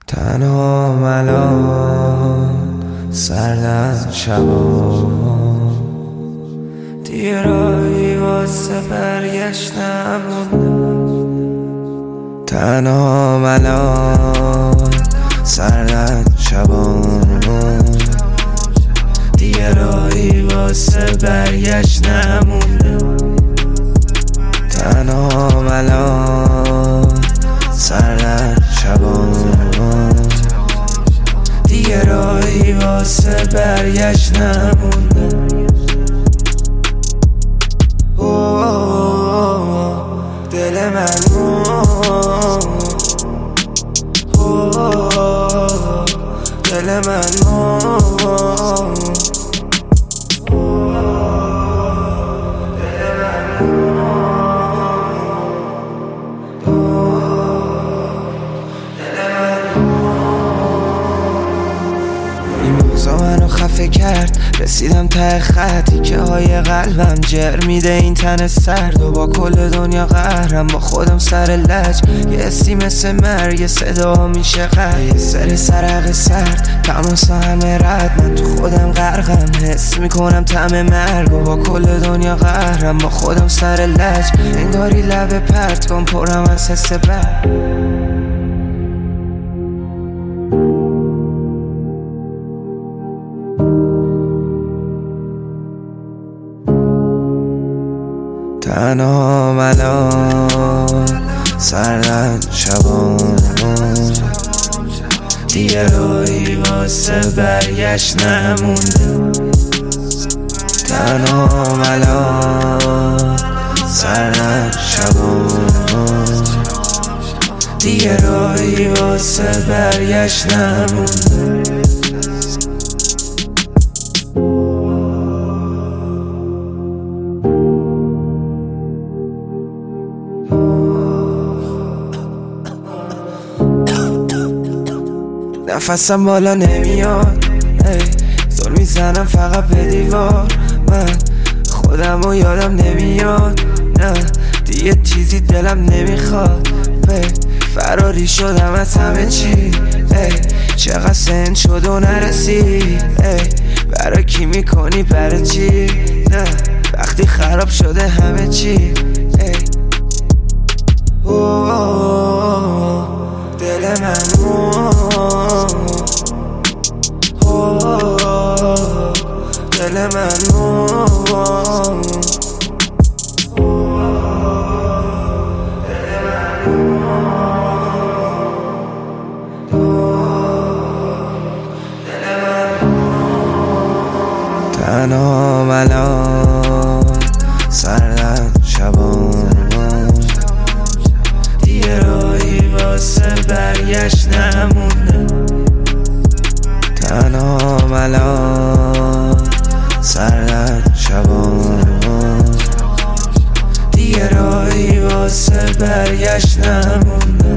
تنها الان سردن شبا دیگه راهی واسه برگشت نمونده. تنها الان سردن شبا دیگه راهی واسه برگشت نمونده. تنها الان سردن شبا دیگه راهی واسه برگشت نمونده. دل من دل من منو خفه کرد، رسیدم ته خطی که های قلبم جر میده این تن سرد و با کل دنیا قهرم، با خودم سر لج یه حسی مثل مرگ، صدا میشه قهر، یه سر سرق سرد تماس همه رد، من تو خودم غرقم حس میکنم طعم مرگ و با کل دنیا قهرم، با خودم سر لج انگاری لب پرت کن پرم از حس بد. تنها الان سردن شبا دیگه راهی واسه برگشت نمونده. تنها الان سردن شبا دیگه راهی واسه برگشت نمونده. نفسم بالا نمیاد، زل میزنم فقط به دیوار، من خودم و یادم نمیاد، نه دیگه چیزی دلم نمیخواد، فراری شدم از همه چی، چقدر سن شد و نرسید، برای کی میکنی برای چی، نه وقتی خراب شده همه چی. دل من دل من تنها الان سردن شبا دیگه راهی واسه برگشت نمونده. تنها الان سردن شبا دیگه راهی واسه برگشت نمونده.